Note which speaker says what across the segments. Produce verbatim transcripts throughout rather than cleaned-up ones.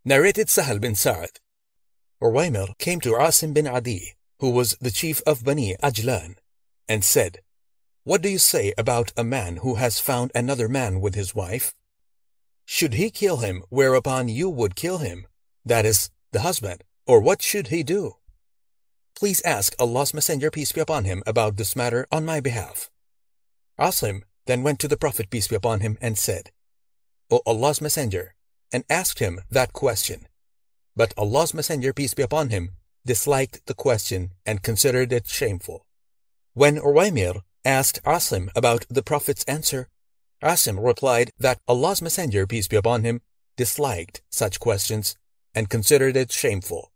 Speaker 1: Narrated Sahal bin Sa'd. Uwaymir came to Asim bin Adi, who was the chief of Bani Ajlan, and said, "What do you say about a man who has found another man with his wife? Should he kill him, whereupon you would kill him, that is, the husband, or what should he do? Please ask Allah's Messenger, peace be upon him, about this matter on my behalf." Asim then went to the Prophet, peace be upon him, and said, "O Allah's Messenger," and asked him that question. But Allah's Messenger, peace be upon him, disliked the question and considered it shameful. When Uwaymir asked Asim about the Prophet's answer, Asim replied that Allah's Messenger, peace be upon him, disliked such questions and considered it shameful.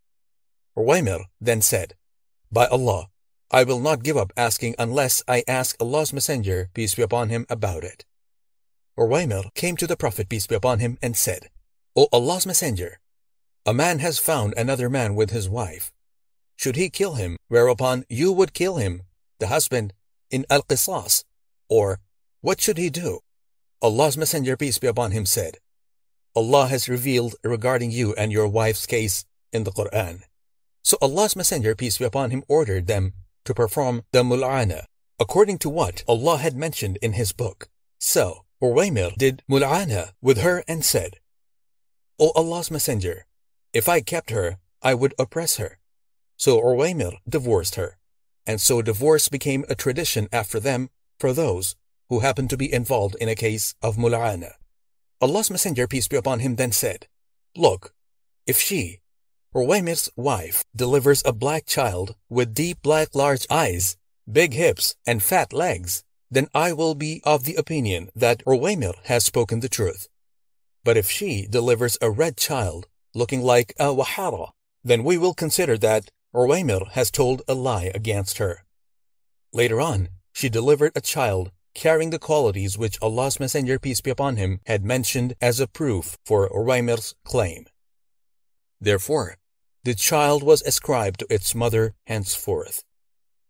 Speaker 1: Uwaymir then said, "By Allah, I will not give up asking unless I ask Allah's Messenger, peace be upon him, about it." Uwaymir came to the Prophet, peace be upon him, and said, "O Allah's Messenger, a man has found another man with his wife. Should he kill him, whereupon you would kill him, the husband, in al-qisas, or what should he do?" Allah's Messenger, peace be upon him, said, "Allah has revealed regarding you and your wife's case in the Quran." So Allah's Messenger, peace be upon him, ordered them to perform the mul'ana, according to what Allah had mentioned in His book. So Uwaymir did mul'ana with her and said, "O Allah's Messenger, if I kept her, I would oppress her." So Uwaymir divorced her, and so divorce became a tradition after them for those who happened to be involved in a case of mul'ana. Allah's Messenger, peace be upon him, then said, "Look, if she, Uwaymir's wife, delivers a black child with deep black large eyes, big hips, and fat legs, then I will be of the opinion that Uwaymir has spoken the truth. But if she delivers a red child looking like a wahara, then we will consider that Uwaymir has told a lie against her." Later on, she delivered a child carrying the qualities which Allah's Messenger, peace be upon him, had mentioned as a proof for Uwaymir's claim. Therefore, the child was ascribed to its mother henceforth.